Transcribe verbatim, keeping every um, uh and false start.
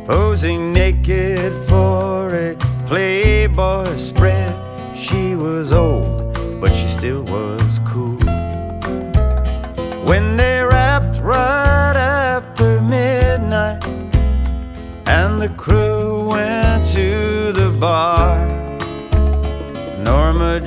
posing naked for a Playboy spread. She was old, but she still was cool. When they wrapped right after midnight and the crew went to the bar, Norma